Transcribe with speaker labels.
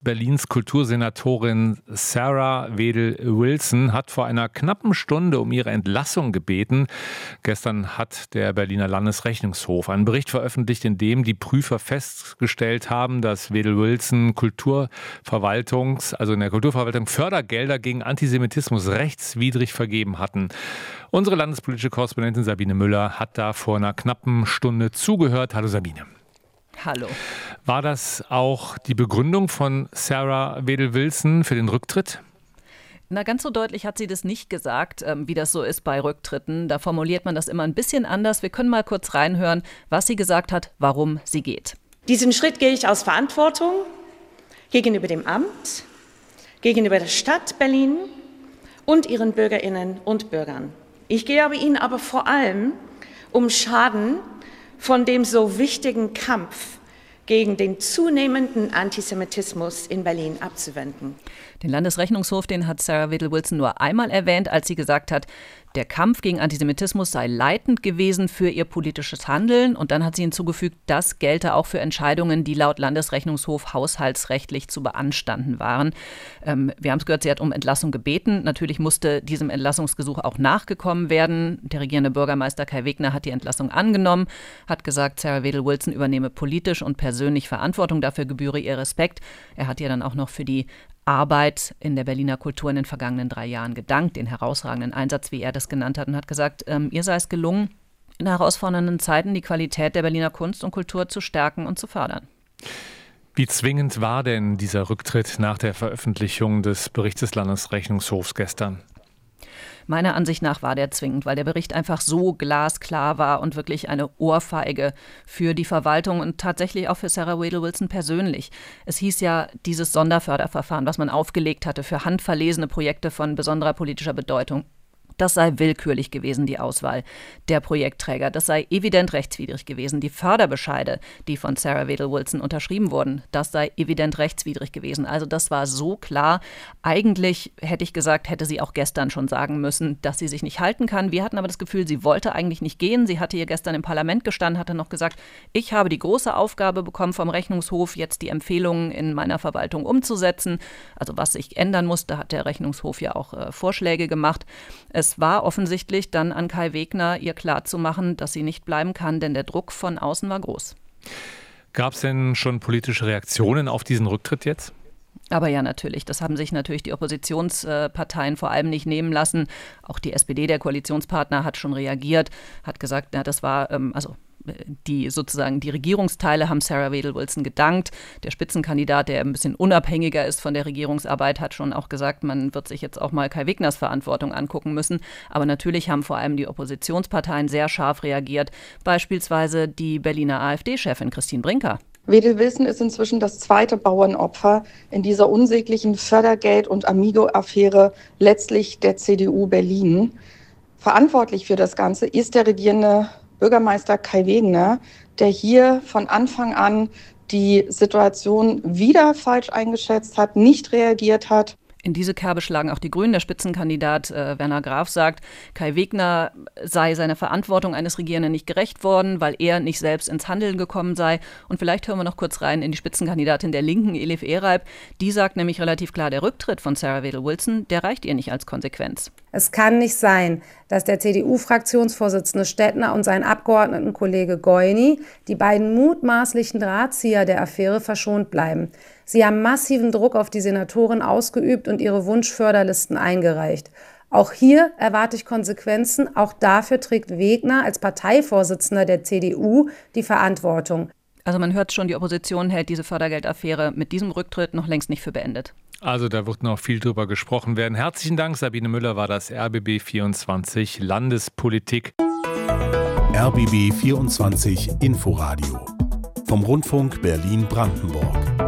Speaker 1: Berlins Kultursenatorin Sarah Wedel-Wilson hat vor einer knappen Stunde um ihre Entlassung gebeten. Gestern hat der Berliner Landesrechnungshof einen Bericht veröffentlicht, in dem die Prüfer festgestellt haben, dass Wedel-Wilson in der Kulturverwaltung Fördergelder gegen Antisemitismus rechtswidrig vergeben hatten. Unsere landespolitische Korrespondentin Sabine Müller hat da vor einer knappen Stunde zugehört. Hallo Sabine.
Speaker 2: Hallo.
Speaker 1: War das auch die Begründung von Sarah Wedel-Wilson für den Rücktritt?
Speaker 2: Na, ganz so deutlich hat sie das nicht gesagt, wie das so ist bei Rücktritten. Da formuliert man das immer ein bisschen anders. Wir können mal kurz reinhören, was sie gesagt hat, warum sie geht.
Speaker 3: Diesen Schritt gehe ich aus Verantwortung gegenüber dem Amt, gegenüber der Stadt Berlin und ihren Bürgerinnen und Bürgern. Ich gehe ihnen aber vor allem um Schaden von dem so wichtigen Kampf gegen den zunehmenden Antisemitismus in Berlin abzuwenden.
Speaker 2: Den Landesrechnungshof, den hat Sarah Wedel-Wilson nur einmal erwähnt, als sie gesagt hat, der Kampf gegen Antisemitismus sei leitend gewesen für ihr politisches Handeln. Und dann hat sie hinzugefügt, das gelte auch für Entscheidungen, die laut Landesrechnungshof haushaltsrechtlich zu beanstanden waren. Wir haben es gehört, sie hat um Entlassung gebeten. Natürlich musste diesem Entlassungsgesuch auch nachgekommen werden. Der regierende Bürgermeister Kai Wegner hat die Entlassung angenommen, hat gesagt, Sarah Wedel-Wilson übernehme politisch und persönlich Verantwortung. Dafür gebühre ihr Respekt. Er hat ihr dann auch noch für die Arbeit in der Berliner Kultur in den vergangenen 3 Jahren gedankt, den herausragenden Einsatz, wie er das genannt hat, und hat gesagt, ihr sei es gelungen, in herausfordernden Zeiten die Qualität der Berliner Kunst und Kultur zu stärken und zu fördern.
Speaker 1: Wie zwingend war denn dieser Rücktritt nach der Veröffentlichung des Berichts des Landesrechnungshofs gestern?
Speaker 2: Meiner Ansicht nach war der zwingend, weil der Bericht einfach so glasklar war und wirklich eine Ohrfeige für die Verwaltung und tatsächlich auch für Sarah Wedel-Wilson persönlich. Es hieß ja, dieses Sonderförderverfahren, was man aufgelegt hatte für handverlesene Projekte von besonderer politischer Bedeutung, das sei willkürlich gewesen, die Auswahl der Projektträger. Das sei evident rechtswidrig gewesen. Die Förderbescheide, die von Sarah Wedel-Wilson unterschrieben wurden, das sei evident rechtswidrig gewesen. Also das war so klar. Eigentlich hätte ich gesagt, hätte sie auch gestern schon sagen müssen, dass sie sich nicht halten kann. Wir hatten aber das Gefühl, sie wollte eigentlich nicht gehen. Sie hatte hier gestern im Parlament gestanden, hatte noch gesagt, ich habe die große Aufgabe bekommen vom Rechnungshof, jetzt die Empfehlungen in meiner Verwaltung umzusetzen. Also was sich ändern musste, hat der Rechnungshof ja auch Vorschläge gemacht. Es war offensichtlich dann an Kai Wegner, ihr klarzumachen, dass sie nicht bleiben kann, denn der Druck von außen war groß.
Speaker 1: Gab es denn schon politische Reaktionen auf diesen Rücktritt jetzt?
Speaker 2: Aber ja, natürlich. Das haben sich natürlich die Oppositionsparteien vor allem nicht nehmen lassen. Auch die SPD, der Koalitionspartner, hat schon reagiert, hat gesagt, na, das war, die Regierungsteile haben Sarah Wedel-Wilson gedankt. Der Spitzenkandidat, der ein bisschen unabhängiger ist von der Regierungsarbeit, hat schon auch gesagt, man wird sich jetzt auch mal Kai Wegners Verantwortung angucken müssen. Aber natürlich haben vor allem die Oppositionsparteien sehr scharf reagiert. Beispielsweise die Berliner AfD-Chefin Christine Brinker.
Speaker 4: Wedel-Wilson ist inzwischen das zweite Bauernopfer in dieser unsäglichen Fördergeld- und Amigo-Affäre letztlich der CDU Berlin. Verantwortlich für das Ganze ist der regierende Bürgermeister Kai Wegner, der hier von Anfang an die Situation wieder falsch eingeschätzt hat, nicht reagiert hat.
Speaker 2: In diese Kerbe schlagen auch die Grünen. Der Spitzenkandidat Werner Graf sagt, Kai Wegner sei seiner Verantwortung eines Regierenden nicht gerecht worden, weil er nicht selbst ins Handeln gekommen sei. Und vielleicht hören wir noch kurz rein in die Spitzenkandidatin der Linken, Elif Ereib. Die sagt nämlich relativ klar, der Rücktritt von Sarah Wedel-Wilson, der reicht ihr nicht als Konsequenz.
Speaker 5: Es kann nicht sein, dass der CDU-Fraktionsvorsitzende Stettner und sein Abgeordnetenkollege Goini, die beiden mutmaßlichen Drahtzieher der Affäre, verschont bleiben. Sie haben massiven Druck auf die Senatorin ausgeübt und ihre Wunschförderlisten eingereicht. Auch hier erwarte ich Konsequenzen. Auch dafür trägt Wegner als Parteivorsitzender der CDU die Verantwortung.
Speaker 2: Also man hört schon, die Opposition hält diese Fördergeldaffäre mit diesem Rücktritt noch längst nicht für beendet.
Speaker 1: Also da wird noch viel drüber gesprochen werden. Herzlichen Dank, Sabine Müller war das RBB 24 Landespolitik.
Speaker 6: RBB 24 Inforadio vom Rundfunk Berlin-Brandenburg.